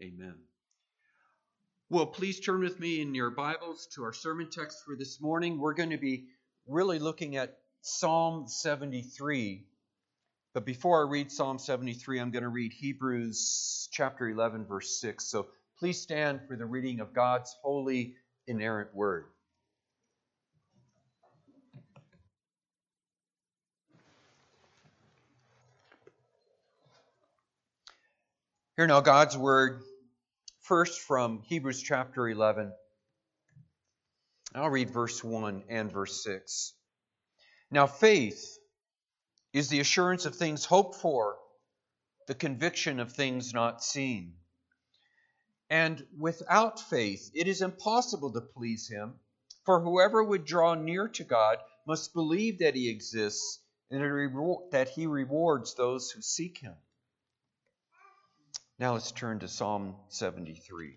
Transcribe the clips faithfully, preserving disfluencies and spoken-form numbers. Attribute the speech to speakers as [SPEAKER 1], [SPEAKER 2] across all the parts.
[SPEAKER 1] Amen. Well, please turn with me in your Bibles to our sermon text for this morning. We're going to be really looking at Psalm seventy-three. But before I read Psalm seventy-three, I'm going to read Hebrews chapter eleven, verse six. So please stand for the reading of God's holy, inerrant word. Hear now God's word, first from Hebrews chapter eleven. I'll read verse one and verse six. Now faith is the assurance of things hoped for, the conviction of things not seen. And without faith it is impossible to please Him, for whoever would draw near to God must believe that He exists and that He rewards those who seek Him. Now let's turn to Psalm seventy-three.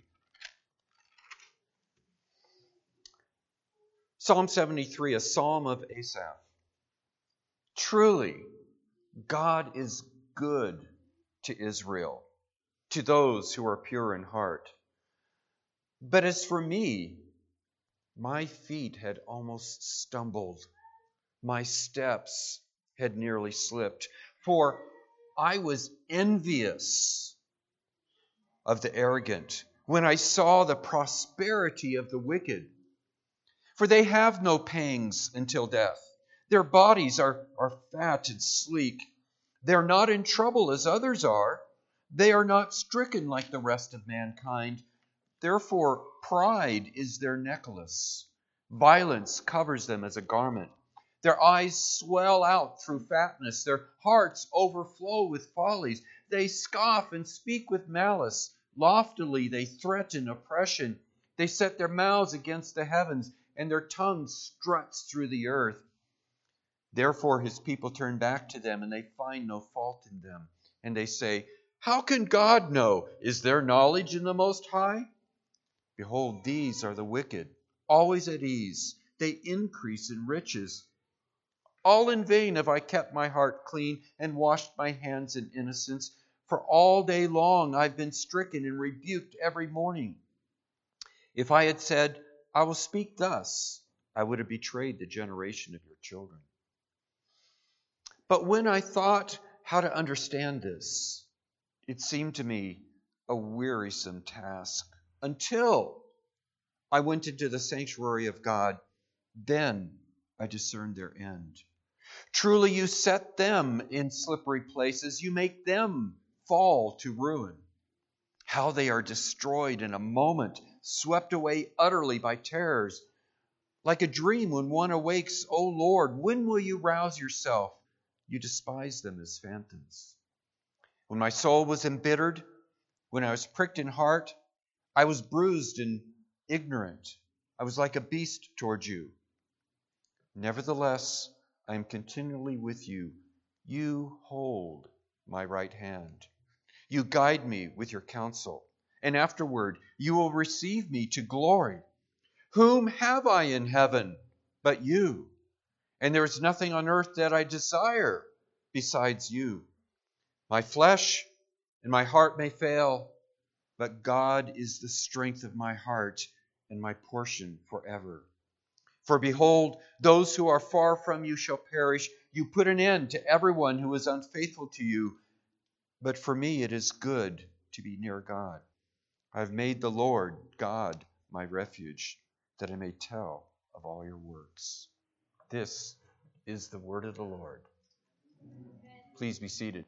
[SPEAKER 1] Psalm seventy-three, a psalm of Asaph. Truly, God is good to Israel, to those who are pure in heart. But as for me, my feet had almost stumbled. My steps had nearly slipped. For I was envious of the arrogant when I saw the prosperity of the wicked. For they have no pangs until death. Their bodies are, are fat and sleek. They're not in trouble as others are. They are not stricken like the rest of mankind. Therefore, pride is their necklace. Violence covers them as a garment. Their eyes swell out through fatness. Their hearts overflow with follies. They scoff and speak with malice. Loftily they threaten oppression. They set their mouths against the heavens, and their tongue struts through the earth. Therefore his people turn back to them, and they find no fault in them. And they say, how can God know? Is there knowledge in the Most High? Behold, these are the wicked, always at ease. They increase in riches. All in vain have I kept my heart clean and washed my hands in innocence. For all day long I've been stricken and rebuked every morning. If I had said, I will speak thus, I would have betrayed the generation of your children. But when I thought how to understand this, it seemed to me a wearisome task, until I went into the sanctuary of God. Then I discerned their end. Truly you set them in slippery places. You make them fall to ruin. How they are destroyed in a moment, swept away utterly by terrors. Like a dream when one awakes, O Lord, when will you rouse yourself? You despise them as phantoms. When my soul was embittered, when I was pricked in heart, I was bruised and ignorant. I was like a beast toward you. Nevertheless, I am continually with you. You hold my right hand. You guide me with your counsel, and afterward you will receive me to glory. Whom have I in heaven but you? And there is nothing on earth that I desire besides you. My flesh and my heart may fail, but God is the strength of my heart and my portion forever. For behold, those who are far from you shall perish. You put an end to everyone who is unfaithful to you. But for me it is good to be near God. I have made the Lord God my refuge, that I may tell of all your works. This is the word of the Lord. Please be seated.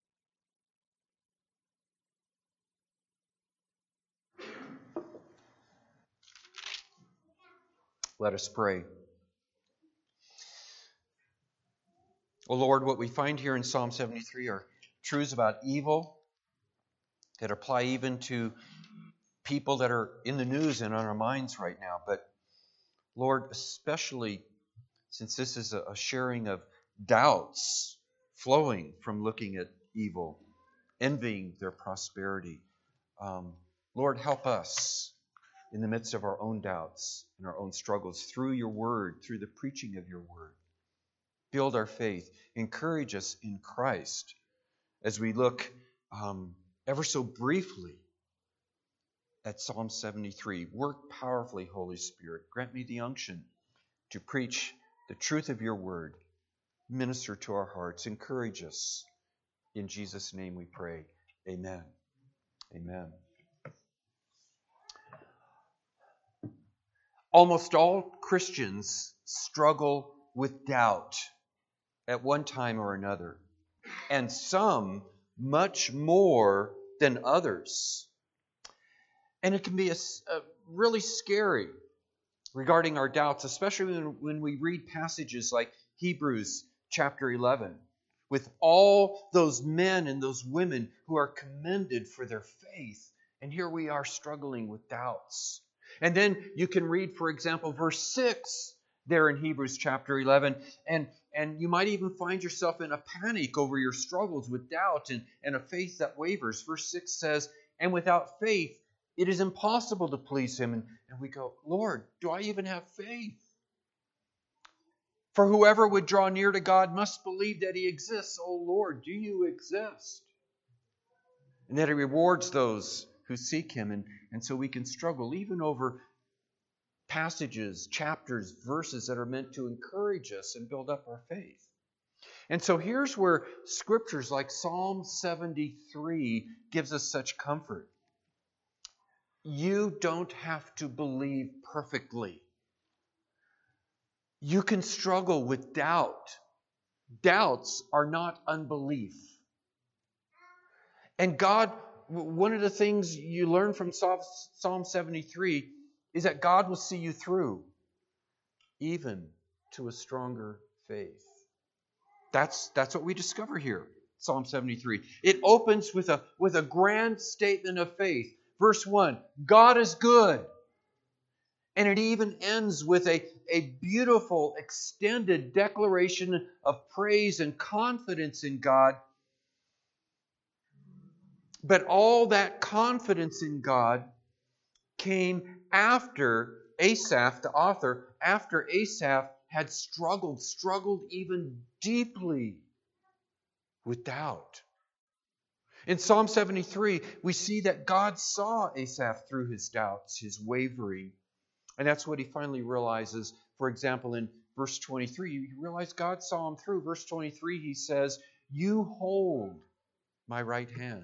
[SPEAKER 1] Let us pray. O Lord, what we find here in Psalm seventy-three are truths about evil that apply even to people that are in the news and on our minds right now. But Lord, especially since this is a sharing of doubts flowing from looking at evil, envying their prosperity. Um, Lord, help us in the midst of our own doubts and our own struggles through your word, through the preaching of your word. Build our faith. Encourage us in Christ as we look um, ever so briefly at Psalm seventy-three. Work powerfully, Holy Spirit. Grant me the unction to preach the truth of your word. Minister to our hearts. Encourage us. In Jesus' name we pray. Amen. Amen. Almost all Christians struggle with doubt at one time or another, and some much more than others. And it can be a, a really scary regarding our doubts, especially when, when we read passages like Hebrews chapter eleven, with all those men and those women who are commended for their faith. And here we are struggling with doubts. And then you can read, for example, verse six there in Hebrews chapter eleven, and, and you might even find yourself in a panic over your struggles with doubt and, and a faith that wavers. Verse six says, and without faith, it is impossible to please him. And, and we go, Lord, do I even have faith? For whoever would draw near to God must believe that he exists. Oh Lord, do you exist? And that he rewards those who seek him. And, and so we can struggle even over passages, chapters, verses that are meant to encourage us and build up our faith. And so here's where scriptures like Psalm seventy-three gives us such comfort. You don't have to believe perfectly. You can struggle with doubt. Doubts are not unbelief. And God, one of the things you learn from Psalm seventy-three is that God will see you through, even to a stronger faith. That's, that's what we discover here, Psalm seventy-three. It opens with a, with a grand statement of faith. Verse one, God is good. And it even ends with a, a beautiful, extended declaration of praise and confidence in God. But all that confidence in God came after Asaph, the author, after Asaph had struggled, struggled even deeply with doubt. In Psalm seventy-three, we see that God saw Asaph through his doubts, his wavering. And that's what he finally realizes. For example, in verse twenty-three, you realize God saw him through. Verse twenty-three, he says, you hold my right hand.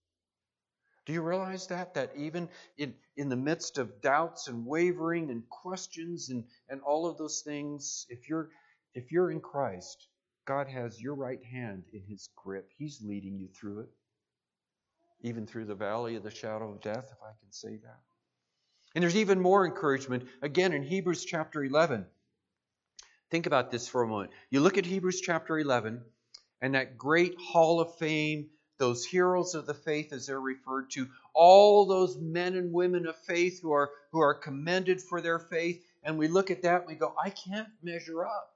[SPEAKER 1] Do you realize that? That even in, in the midst of doubts and wavering and questions and, and all of those things, if you're, if you're in Christ, God has your right hand in his grip. He's leading you through it. Even through the valley of the shadow of death, if I can say that. And there's even more encouragement, again, in Hebrews chapter eleven. Think about this for a moment. You look at Hebrews chapter eleven, and that great hall of fame, those heroes of the faith as they're referred to, all those men and women of faith who are, who are commended for their faith, and we look at that and we go, I can't measure up.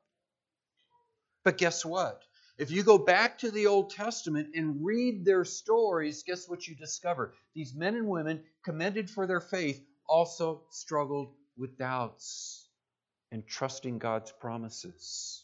[SPEAKER 1] But guess what? If you go back to the Old Testament and read their stories, guess what you discover? These men and women commended for their faith also struggled with doubts and trusting God's promises.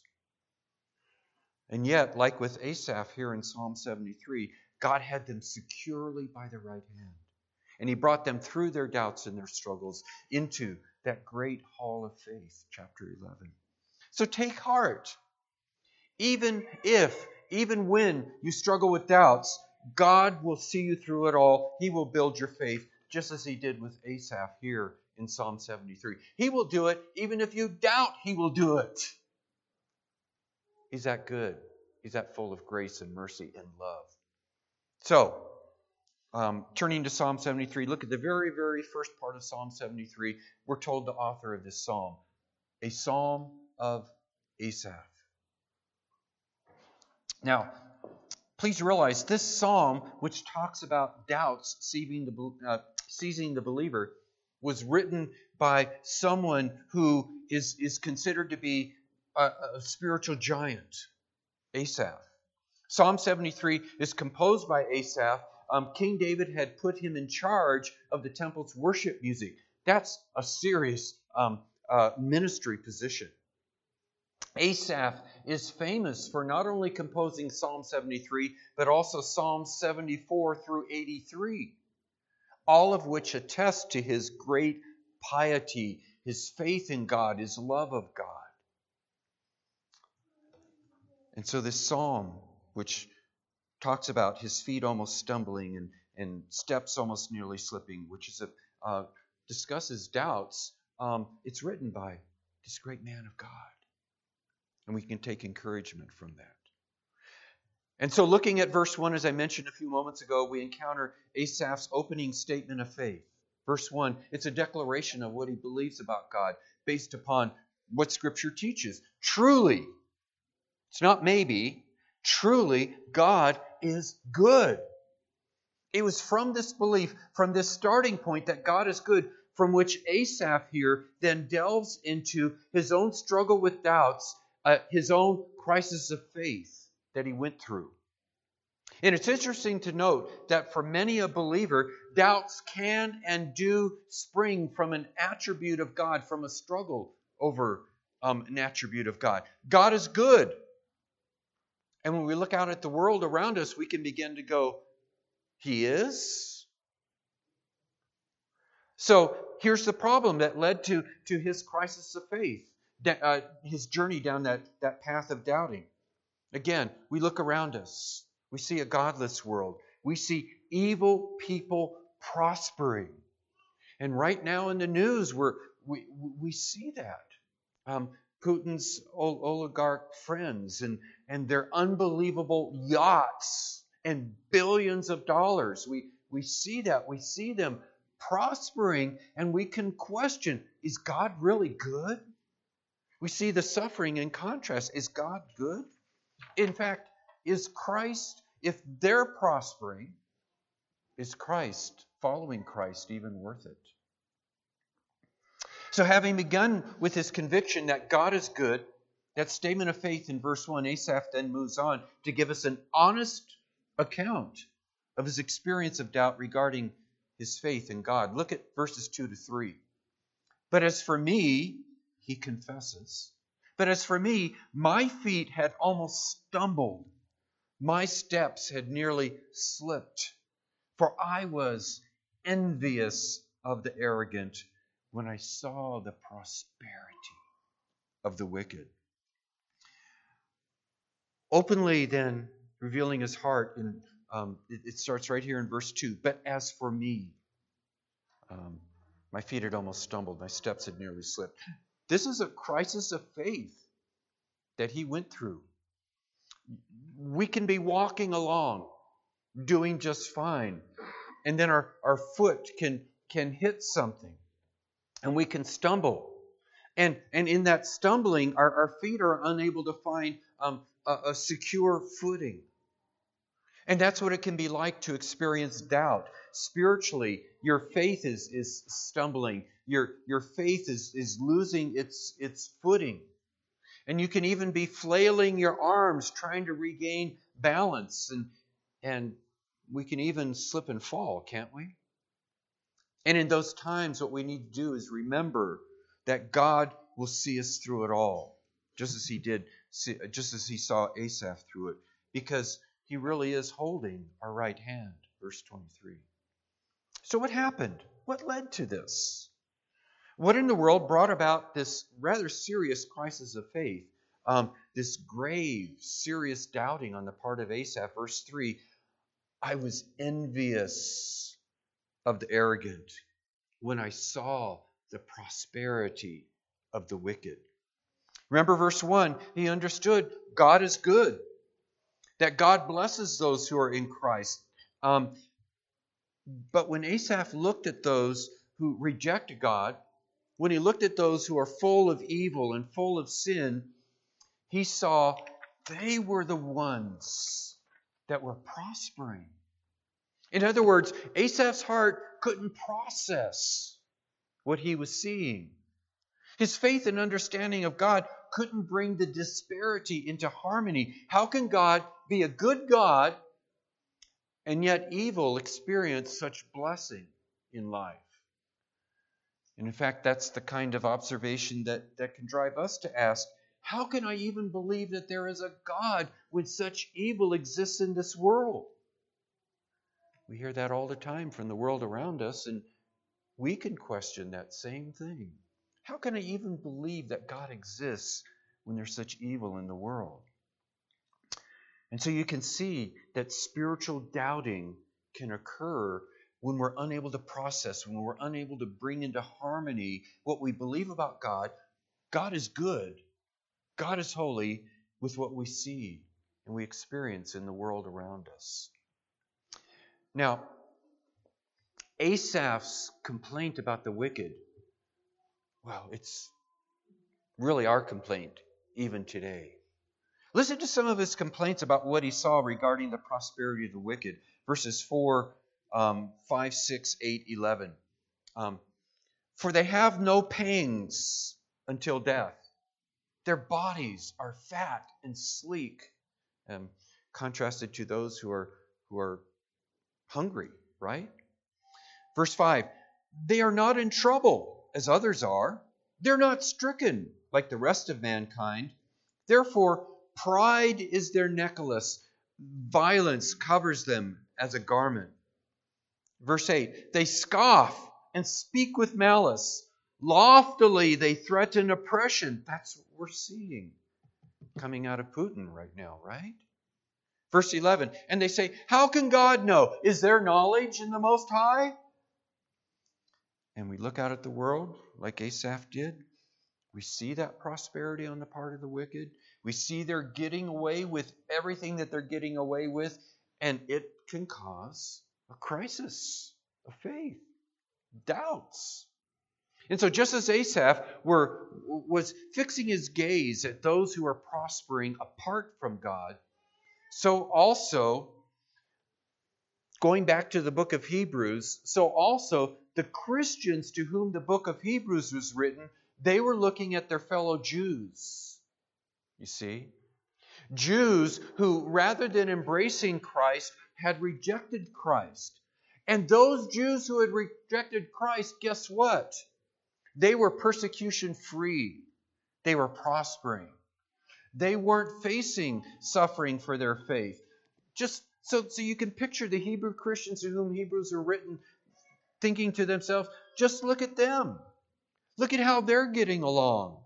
[SPEAKER 1] And yet, like with Asaph here in Psalm seventy-three, God had them securely by the right hand. And he brought them through their doubts and their struggles into that great hall of faith, chapter eleven. So take heart. Even if, even when you struggle with doubts, God will see you through it all. He will build your faith, just as he did with Asaph here in Psalm seventy-three. He will do it even if you doubt he will do it. He's that good. He's that full of grace and mercy and love. So, um, turning to Psalm seventy-three, look at the very, very first part of Psalm seventy-three. We're told the author of this psalm, a psalm of Asaph. Now, please realize this psalm, which talks about doubts seizing the, uh, seizing the believer, was written by someone who is, is considered to be a, a spiritual giant, Asaph. Psalm seventy-three is composed by Asaph. Um, King David had put him in charge of the temple's worship music. That's a serious um, uh, ministry position. Asaph is famous for not only composing Psalm seventy-three, but also Psalms seventy-four through eighty-three. all of which attest to his great piety, his faith in God, his love of God. And so this psalm, which talks about his feet almost stumbling and, and steps almost nearly slipping, which is a, uh, discusses doubts, um, it's written by this great man of God. And we can take encouragement from that. And so looking at verse one, as I mentioned a few moments ago, we encounter Asaph's opening statement of faith. Verse one, it's a declaration of what he believes about God based upon what Scripture teaches. Truly, it's not maybe, truly, God is good. It was from this belief, from this starting point that God is good, from which Asaph here then delves into his own struggle with doubts, uh, his own crisis of faith that he went through. And it's interesting to note that for many a believer, doubts can and do spring from an attribute of God, from a struggle over um, an attribute of God. God is good. And when we look out at the world around us, we can begin to go, He is? So here's the problem that led to, to his crisis of faith, uh, his journey down that, that path of doubting. Again, we look around us. We see a godless world. We see evil people prospering. And right now in the news, we're, we we see that. Um, Putin's oligarch friends and, and their unbelievable yachts and billions of dollars. We, we see that. We see them prospering, and we can question, is God really good? We see the suffering in contrast. Is God good? In fact, is Christ, if they're prospering, is Christ, following Christ, even worth it? So having begun with his conviction that God is good, that statement of faith in verse one, Asaph then moves on to give us an honest account of his experience of doubt regarding his faith in God. Look at verses two to three. But as for me, he confesses, but as for me, my feet had almost stumbled. My steps had nearly slipped, for I was envious of the arrogant when I saw the prosperity of the wicked. Openly then revealing his heart, and um, it, it starts right here in verse two. But as for me, um, my feet had almost stumbled, my steps had nearly slipped. This is a crisis of faith that he went through. We can be walking along, doing just fine, and then our, our foot can, can hit something, and we can stumble. And, and in that stumbling, our, our feet are unable to find um, a, a secure footing. And that's what it can be like to experience doubt. Spiritually, your faith is, is stumbling. Your, your faith is, is losing its, its footing. And you can even be flailing your arms, trying to regain balance. And, and we can even slip and fall, can't we? And in those times, what we need to do is remember that God will see us through it all, just as he did, just as he saw Asaph through it, because he really is holding our right hand, verse twenty-three. So what happened? What led to this? What in the world brought about this rather serious crisis of faith, um, this grave, serious doubting on the part of Asaph? Verse three, I was envious of the arrogant when I saw the prosperity of the wicked. Remember verse one, he understood God is good, that God blesses those who are in Christ. Um, but when Asaph looked at those who reject God, when he looked at those who are full of evil and full of sin, he saw they were the ones that were prospering. In other words, Asaph's heart couldn't process what he was seeing. His faith and understanding of God couldn't bring the disparity into harmony. How can God be a good God and yet evil experience such blessing in life? And in fact, that's the kind of observation that, that can drive us to ask, how can I even believe that there is a God when such evil exists in this world? We hear that all the time from the world around us, and we can question that same thing. How can I even believe that God exists when there's such evil in the world? And so you can see that spiritual doubting can occur when we're unable to process, when we're unable to bring into harmony what we believe about God. God is good, God is holy, with what we see and we experience in the world around us. Now, Asaph's complaint about the wicked, well, it's really our complaint even today. Listen to some of his complaints about what he saw regarding the prosperity of the wicked. Verses four, um, five, six, eight, eleven. Um, For they have no pangs until death. Their bodies are fat and sleek, um, contrasted to those who are who are hungry, right? Verse five, they are not in trouble as others are. They're not stricken like the rest of mankind. Therefore, pride is their necklace. Violence covers them as a garment. Verse eight, they scoff and speak with malice. Loftily they threaten oppression. That's what we're seeing coming out of Putin right now, right? Verse eleven, and they say, how can God know? Is there knowledge in the Most High? And we look out at the world like Asaph did. We see that prosperity on the part of the wicked. We see they're getting away with everything that they're getting away with, and it can cause a crisis of faith, doubts. And so just as Asaph were, was fixing his gaze at those who are prospering apart from God, so also, going back to the book of Hebrews, so also the Christians to whom the book of Hebrews was written, they were looking at their fellow Jews, you see. Jews who, rather than embracing Christ, had rejected Christ. And those Jews who had rejected Christ, guess what? They were persecution-free. They were prospering. They weren't facing suffering for their faith. Just so, so you can picture the Hebrew Christians to whom Hebrews are written, thinking to themselves, just look at them. Look at how they're getting along.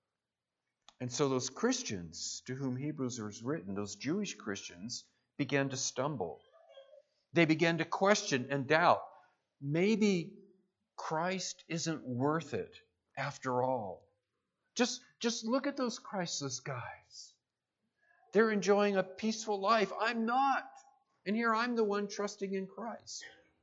[SPEAKER 1] And so those Christians to whom Hebrews was written, those Jewish Christians, began to stumble. They began to question and doubt. Maybe Christ isn't worth it after all. Just, just look at those Christless guys. They're enjoying a peaceful life. I'm not. And here I'm the one trusting in Christ.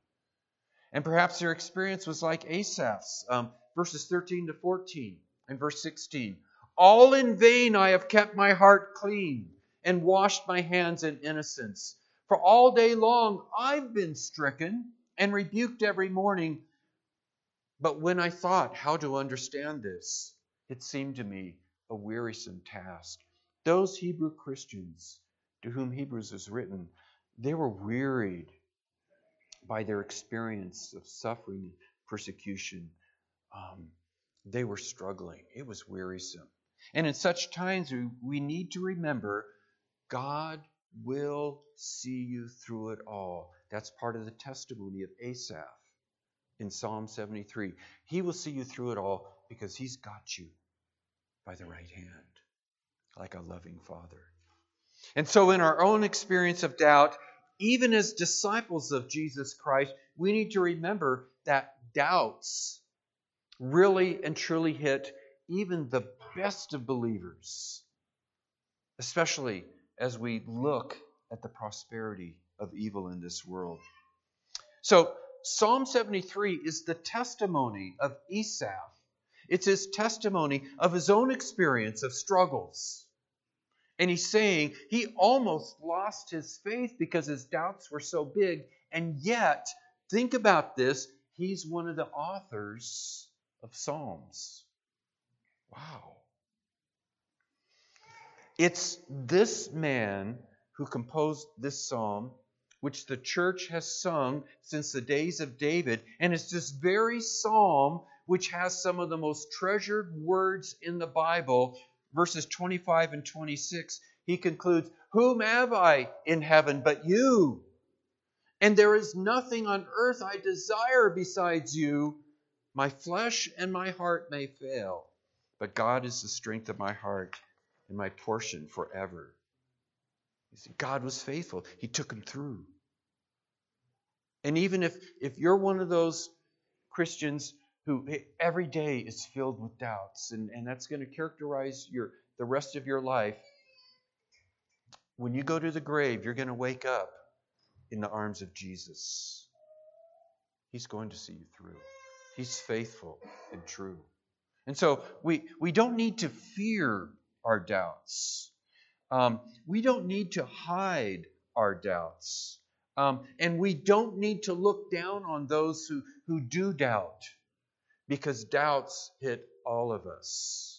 [SPEAKER 1] And perhaps their experience was like Asaph's, um, verses thirteen to fourteen and verse sixteen. All in vain I have kept my heart clean and washed my hands in innocence. For all day long I've been stricken and rebuked every morning. But when I thought how to understand this, it seemed to me a wearisome task. Those Hebrew Christians to whom Hebrews was written, they were wearied by their experience of suffering and persecution. Um, they were struggling. It was wearisome. And in such times, we, we need to remember God will see you through it all. That's part of the testimony of Asaph in Psalm seventy-three. He will see you through it all because He's got you by the right hand, like a loving Father. And so in our own experience of doubt, even as disciples of Jesus Christ, we need to remember that doubts really and truly hit even the best of believers, especially as we look at the prosperity of evil in this world. So Psalm seventy-three is the testimony of Asaph. It's his testimony of his own experience of struggles. And he's saying he almost lost his faith because his doubts were so big. And yet, think about this, he's one of the authors of Psalms. Wow. It's this man who composed this psalm, which the church has sung since the days of David. And it's this very psalm which has some of the most treasured words in the Bible. Verses twenty-five and twenty-six, he concludes, whom have I in heaven but you? And there is nothing on earth I desire besides you. My flesh and my heart may fail, but God is the strength of my heart and my portion forever. You see, God was faithful. He took him through. And even if, if you're one of those Christians who every day is filled with doubts, and, and that's going to characterize your the rest of your life, when you go to the grave, you're going to wake up in the arms of Jesus. He's going to see you through. He's faithful and true. And so we, we don't need to fear our doubts. Um, we don't need to hide our doubts. Um, and we don't need to look down on those who, who do doubt, because doubts hit all of us.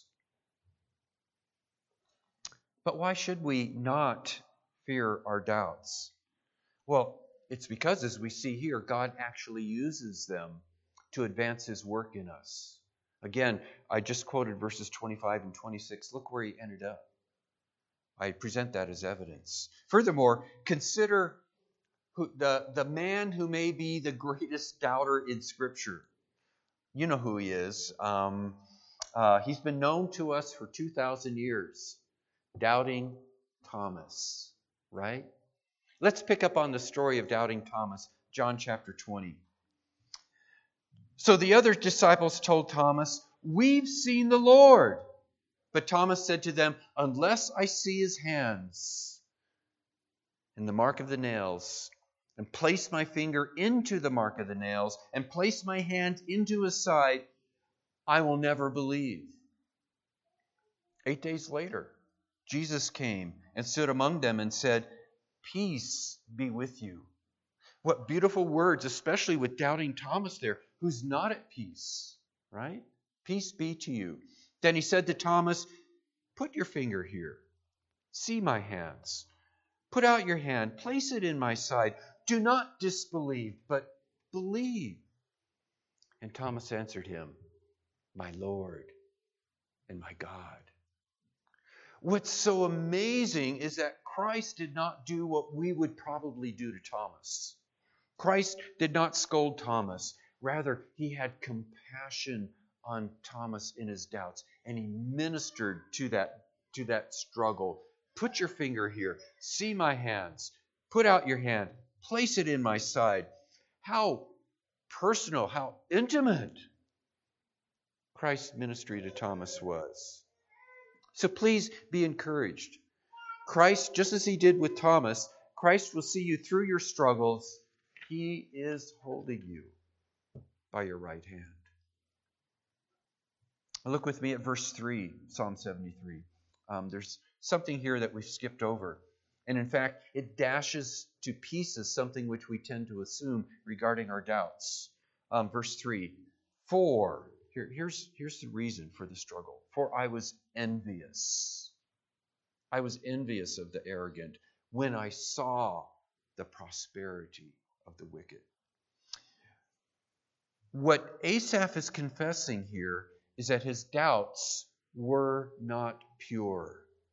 [SPEAKER 1] But why should we not fear our doubts? Well, it's because, as we see here, God actually uses them to advance his work in us. Again, I just quoted verses twenty-five and twenty-six. Look where he ended up. I present that as evidence. Furthermore, consider who, the, the man who may be the greatest doubter in Scripture. You know who he is. Um, uh, he's been known to us for two thousand years. Doubting Thomas, right? Let's pick up on the story of Doubting Thomas, John chapter twenty. So the other disciples told Thomas, "We've seen the Lord." But Thomas said to them, "Unless I see his hands and the mark of the nails, and place my finger into the mark of the nails, and place my hand into his side, I will never believe." Eight days later, Jesus came and stood among them and said, "Peace be with you." What beautiful words, especially with Doubting Thomas there, who's not at peace, right? Peace be to you. Then he said to Thomas, "Put your finger here. See my hands. Put out your hand. Place it in my side. Do not disbelieve, but believe." And Thomas answered him, "My Lord and my God." What's so amazing is that Christ did not do what we would probably do to Thomas. Christ did not scold Thomas. Rather, he had compassion on Thomas in his doubts, and he ministered to that, to that struggle. Put your finger here. See my hands. Put out your hand. Place it in my side. How personal, how intimate Christ's ministry to Thomas was. So please be encouraged. Christ, just as he did with Thomas, Christ will see you through your struggles. He is holding you by your right hand. Look with me at verse three, Psalm seventy-three. Um, there's something here that we've skipped over. And in fact, it dashes to pieces something which we tend to assume regarding our doubts. Um, verse three, for, here, here's, here's the reason for the struggle. For I was envious. I was envious of the arrogant when I saw the prosperity of the wicked. What Asaph is confessing here is that his doubts were not pure.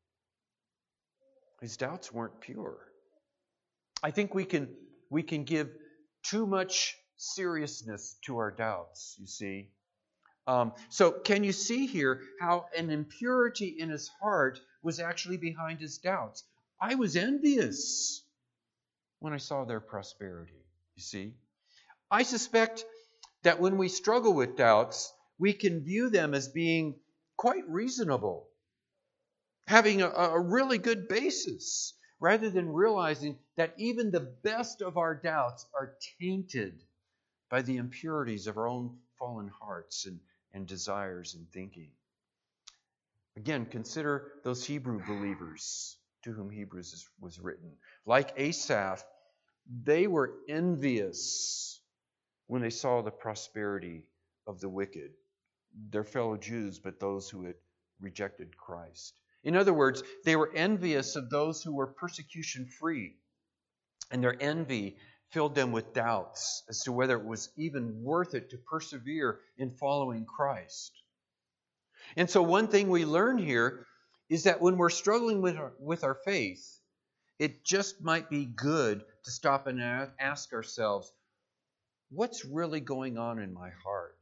[SPEAKER 1] His doubts weren't pure. I think we can, we can give too much seriousness to our doubts, you see. Um, so can you see here how an impurity in his heart was actually behind his doubts? I was envious when I saw their prosperity, you see. I suspect that when we struggle with doubts, we can view them as being quite reasonable, having a, a really good basis, rather than realizing that even the best of our doubts are tainted by the impurities of our own fallen hearts and, and desires and thinking. Again, consider those Hebrew believers to whom Hebrews was written. Like Asaph, they were envious when they saw the prosperity of the wicked, their fellow Jews, but those who had rejected Christ. In other words, they were envious of those who were persecution-free, and their envy filled them with doubts as to whether it was even worth it to persevere in following Christ. And so one thing we learn here is that when we're struggling with our, with our faith, it just might be good to stop and ask ourselves, what's really going on in my heart?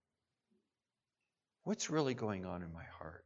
[SPEAKER 1] What's really going on in my heart?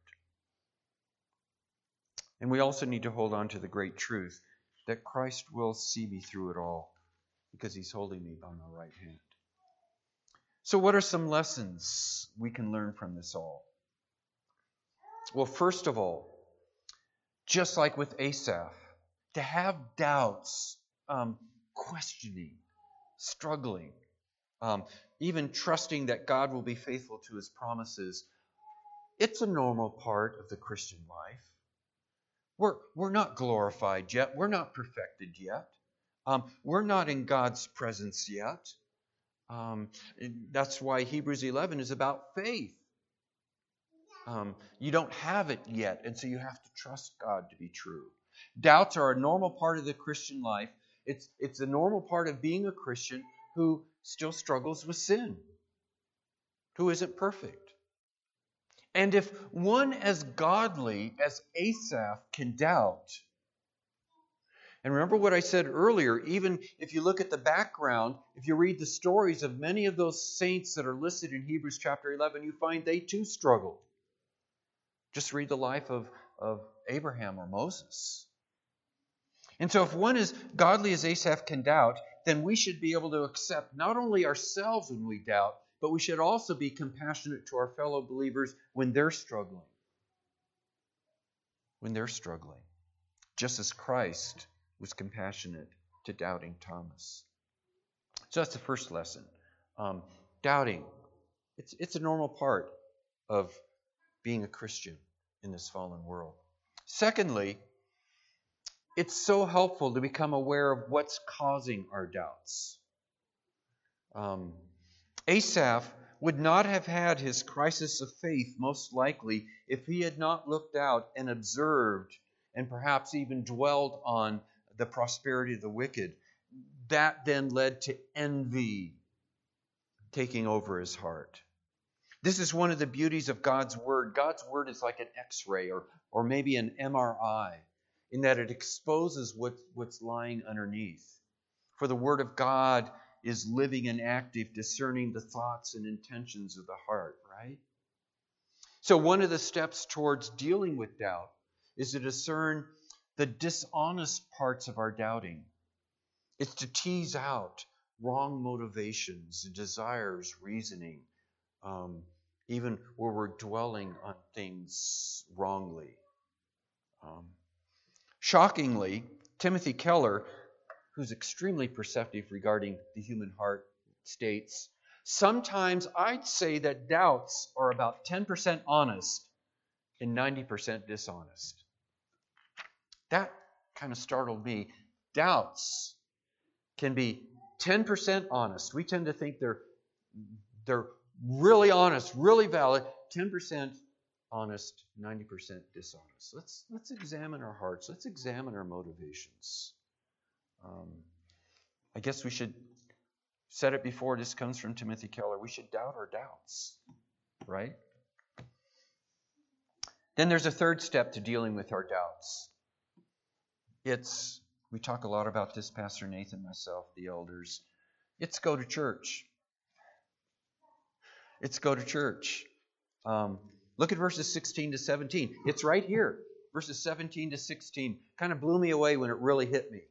[SPEAKER 1] And we also need to hold on to the great truth that Christ will see me through it all because he's holding me by my right hand. So what are some lessons we can learn from this all? Well, first of all, just like with Asaph, to have doubts, um, questioning, struggling, um, even trusting that God will be faithful to his promises, it's a normal part of the Christian life. We're, we're not glorified yet. We're not perfected yet. Um, we're not in God's presence yet. Um, that's why Hebrews eleven is about faith. Um, you don't have it yet, and so you have to trust God to be true. Doubts are a normal part of the Christian life. It's, it's a normal part of being a Christian who still struggles with sin, who isn't perfect. And if one as godly as Asaph can doubt, and remember what I said earlier, even if you look at the background, if you read the stories of many of those saints that are listed in Hebrews chapter eleven, you find they too struggled. Just read the life of, of Abraham or Moses. And so if one as godly as Asaph can doubt, then we should be able to accept not only ourselves when we doubt, but we should also be compassionate to our fellow believers when they're struggling. When they're struggling. Just as Christ was compassionate to doubting Thomas. So that's the first lesson. Um, doubting. It's, it's a normal part of being a Christian in this fallen world. Secondly, it's so helpful to become aware of what's causing our doubts. Um, Asaph would not have had his crisis of faith, most likely, if he had not looked out and observed and perhaps even dwelled on the prosperity of the wicked. That then led to envy taking over his heart. This is one of the beauties of God's Word. God's Word is like an X-ray or, or maybe an M R I in that it exposes what, what's lying underneath. For the Word of God is living and active, discerning the thoughts and intentions of the heart, right? So one of the steps towards dealing with doubt is to discern the dishonest parts of our doubting. It's to tease out wrong motivations, desires, reasoning, um, even where we're dwelling on things wrongly. Um, shockingly, Timothy Keller, who's extremely perceptive regarding the human heart, states, sometimes I'd say that doubts are about ten percent honest and ninety percent dishonest. That kind of startled me. Doubts can be ten percent honest. We tend to think they're, they're really honest, really valid. ten percent honest, ninety percent dishonest. Let's, let's examine our hearts. Let's examine our motivations. Um, I guess we should said it before. This comes from Timothy Keller. We should doubt our doubts, right? Then there's a third step to dealing with our doubts. It's, we talk a lot about this, Pastor Nathan, myself, the elders. It's go to church. It's go to church. Um, look at verses sixteen to seventeen. It's right here. Verses seventeen to sixteen. Kind of blew me away when it really hit me.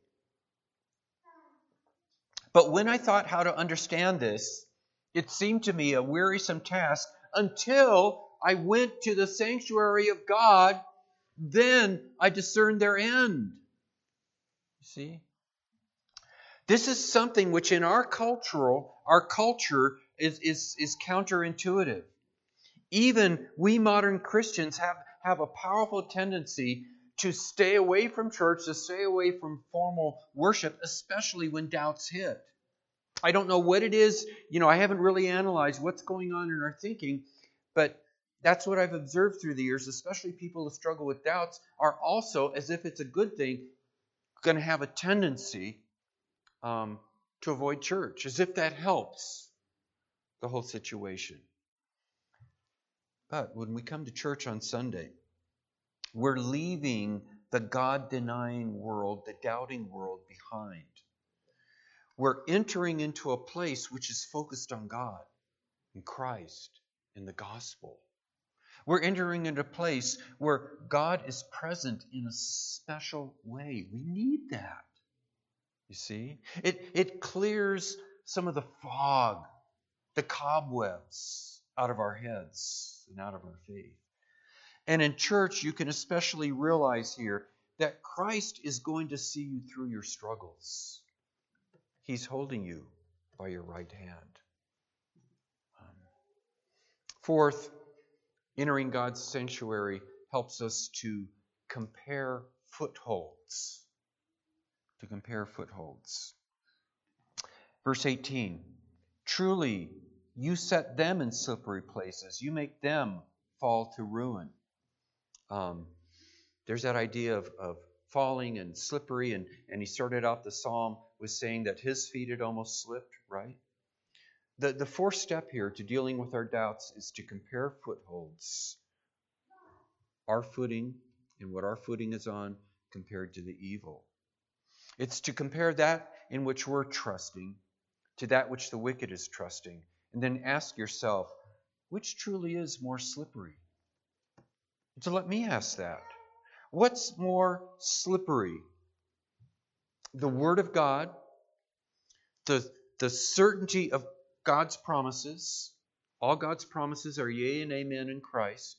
[SPEAKER 1] But when I thought how to understand this, it seemed to me a wearisome task until I went to the sanctuary of God. Then I discerned their end. See? This is something which in our cultural, our culture is, is, is counterintuitive. Even we modern Christians have, have a powerful tendency to stay away from church, to stay away from formal worship, especially when doubts hit. I don't know what it is. You know, I haven't really analyzed what's going on in our thinking, but that's what I've observed through the years, especially people who struggle with doubts are also, as if it's a good thing, going to have a tendency um, to avoid church, as if that helps the whole situation. But when we come to church on Sunday, we're leaving the God-denying world, the doubting world behind. We're entering into a place which is focused on God and Christ and the gospel. We're entering into a place where God is present in a special way. We need that. You see? It, it clears some of the fog, the cobwebs out of our heads and out of our faith. And in church, you can especially realize here that Christ is going to see you through your struggles. He's holding you by your right hand. Um, fourth, entering God's sanctuary helps us to compare footholds. To compare footholds. Verse eighteen, truly you set them in slippery places. You make them fall to ruin. Um, there's that idea of, of falling and slippery, and, and he started out the psalm with saying that his feet had almost slipped, right? The, the fourth step here to dealing with our doubts is to compare footholds. Our footing and what our footing is on compared to the evil. It's to compare that in which we're trusting to that which the wicked is trusting. And then ask yourself, which truly is more slippery? So let me ask that. What's more slippery? The Word of God, the, the certainty of God's promises, all God's promises are yea and amen in Christ,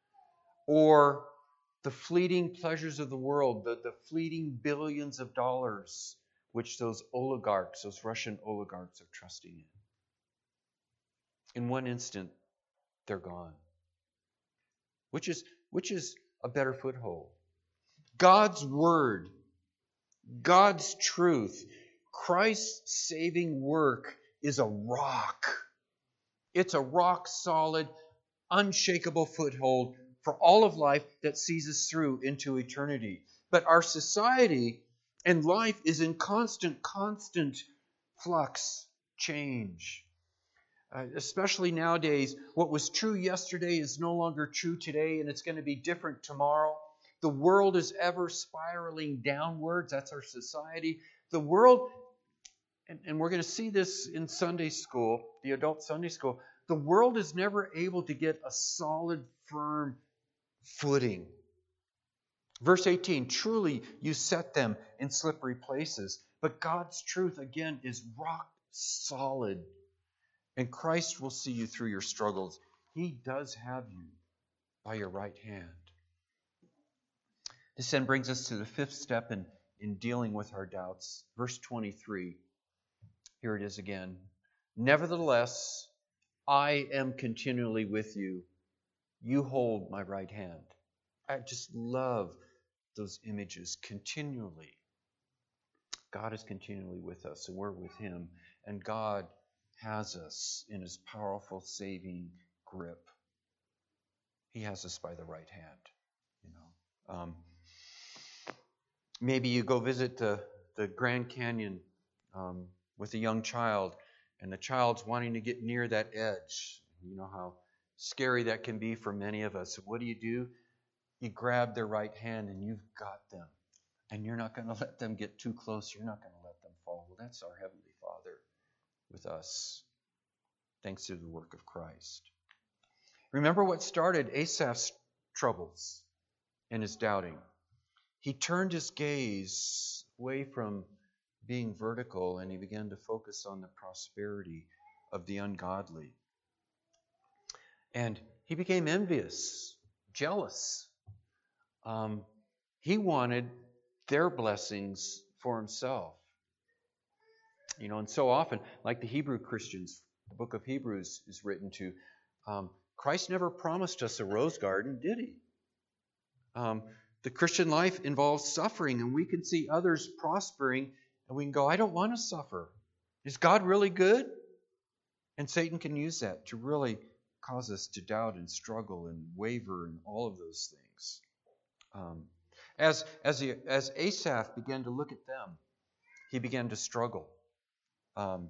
[SPEAKER 1] or the fleeting pleasures of the world, the, the fleeting billions of dollars which those oligarchs, those Russian oligarchs are trusting in. In one instant, they're gone. Which is, which is a better foothold? God's Word, God's truth, Christ's saving work is a rock. It's a rock-solid, unshakable foothold for all of life that sees us through into eternity. But our society and life is in constant, constant flux, change. Uh, especially nowadays, what was true yesterday is no longer true today, and it's going to be different tomorrow. The world is ever spiraling downwards. That's our society. The world, and, and we're going to see this in Sunday school, the adult Sunday school, the world is never able to get a solid, firm footing. Verse eighteen, truly you set them in slippery places. But God's truth, again, is rock solid. And Christ will see you through your struggles. He does have you by your right hand. This then brings us to the fifth step in, in dealing with our doubts. Verse twenty-three. Here it is again. Nevertheless, I am continually with you. You hold my right hand. I just love those images continually. God is continually with us, and we're with Him. And God has us in His powerful saving grip. He has us by the right hand. You know, um, maybe you go visit the, the Grand Canyon um, with a young child, and the child's wanting to get near that edge. You know how scary that can be for many of us. What do you do? You grab their right hand, and you've got them. And you're not going to let them get too close. You're not going to let them fall. Well, that's our Heavenly Father with us, thanks to the work of Christ. Remember what started Asaph's troubles and his doubting. He turned his gaze away from being vertical, and he began to focus on the prosperity of the ungodly. And he became envious, jealous. Um, he wanted their blessings for himself. You know, and so often, like the Hebrew Christians, the book of Hebrews is written to, um, Christ never promised us a rose garden, did he? Um, the Christian life involves suffering, and we can see others prospering, and we can go, I don't want to suffer. Is God really good? And Satan can use that to really cause us to doubt and struggle and waver and all of those things. Um, as, as, he, as Asaph began to look at them, he began to struggle. Um,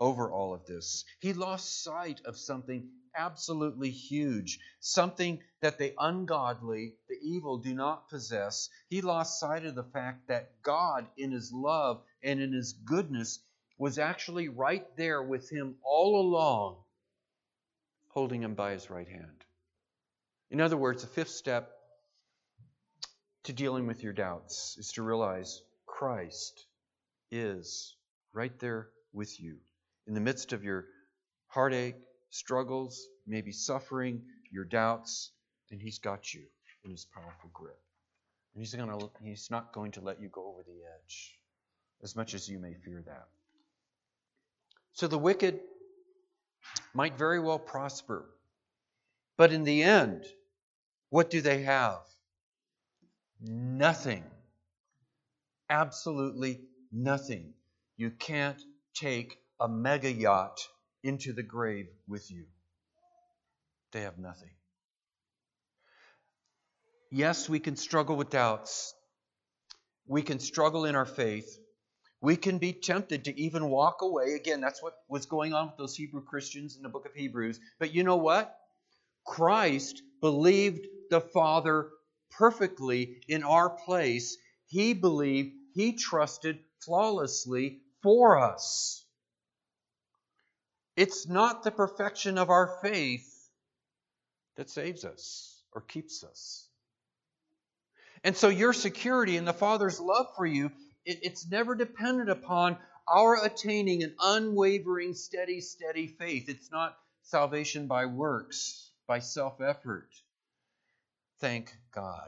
[SPEAKER 1] over all of this. He lost sight of something absolutely huge, something that the ungodly, the evil, do not possess. He lost sight of the fact that God, in His love and in His goodness, was actually right there with him all along, holding him by his right hand. In other words, the fifth step to dealing with your doubts is to realize Christ is right there with you. In the midst of your heartache, struggles, maybe suffering, your doubts, and He's got you in His powerful grip. And He's gonna, He's not going to let you go over the edge, as much as you may fear that. So the wicked might very well prosper, but in the end, what do they have? Nothing. Absolutely nothing. You can't take a mega yacht into the grave with you. They have nothing. Yes, we can struggle with doubts. We can struggle in our faith. We can be tempted to even walk away. Again, that's what was going on with those Hebrew Christians in the book of Hebrews. But you know what? Christ believed the Father perfectly in our place. He believed, He trusted flawlessly for us. It's not the perfection of our faith that saves us or keeps us. And so your security in the Father's love for you, it, it's never dependent upon our attaining an unwavering, steady, steady faith. It's not salvation by works, by self-effort. Thank God.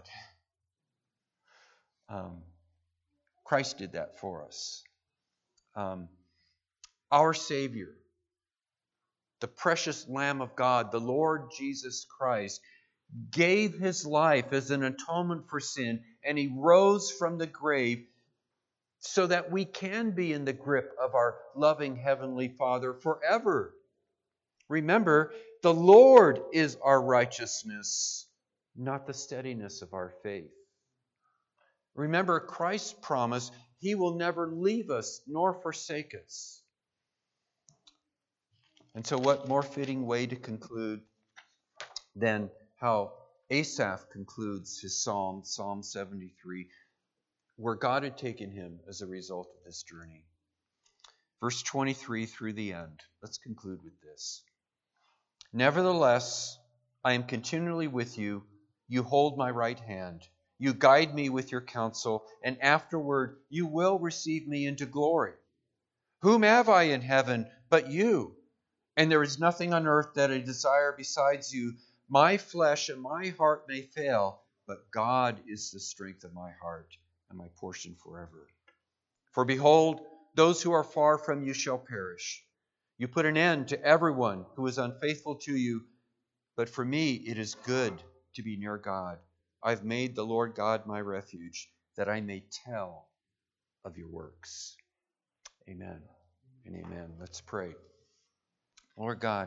[SPEAKER 1] Um, Christ did that for us. Um, our Savior, the precious Lamb of God, the Lord Jesus Christ, gave His life as an atonement for sin, and He rose from the grave so that we can be in the grip of our loving Heavenly Father forever. Remember, the Lord is our righteousness, not the steadiness of our faith. Remember Christ's promise, He will never leave us nor forsake us. And so what more fitting way to conclude than how Asaph concludes his psalm, Psalm seventy-three, where God had taken him as a result of this journey. Verse twenty-three through the end. Let's conclude with this. Nevertheless, I am continually with you. You hold my right hand. You guide me with your counsel, and afterward you will receive me into glory. Whom have I in heaven but you? And there is nothing on earth that I desire besides you. My flesh and my heart may fail, but God is the strength of my heart and my portion forever. For behold, those who are far from you shall perish. You put an end to everyone who is unfaithful to you, but for me it is good to be near God. I've made the Lord God my refuge, that I may tell of your works. Amen and amen. Let's pray. Lord God,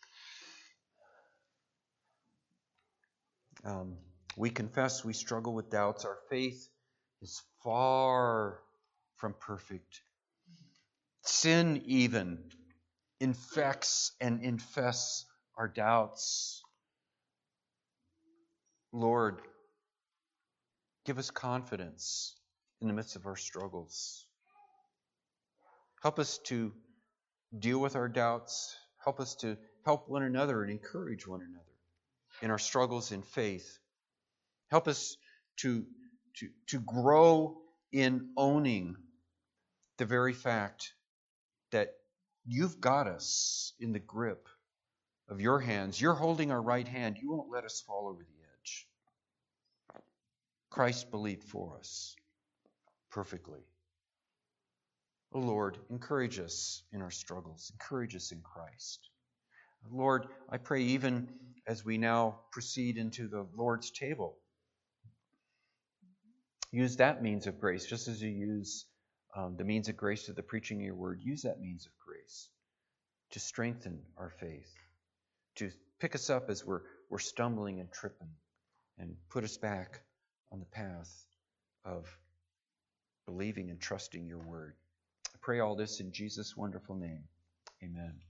[SPEAKER 1] um, we confess we struggle with doubts. Our faith is far from perfect. Sin even infects and infests our doubts. Lord, give us confidence in the midst of our struggles. Help us to deal with our doubts. Help us to help one another and encourage one another in our struggles in faith. Help us to, to, to grow in owning the very fact that you've got us in the grip of your hands. You're holding our right hand. You won't let us fall over the edge. Christ believed for us perfectly. Oh Lord, encourage us in our struggles. Encourage us in Christ. Lord, I pray even as we now proceed into the Lord's table, use that means of grace, just as you use um, the means of grace to the preaching of your word. Use that means of grace to strengthen our faith, to pick us up as we're, we're stumbling and tripping, and put us back on the path of believing and trusting your word. I pray all this in Jesus' wonderful name. Amen.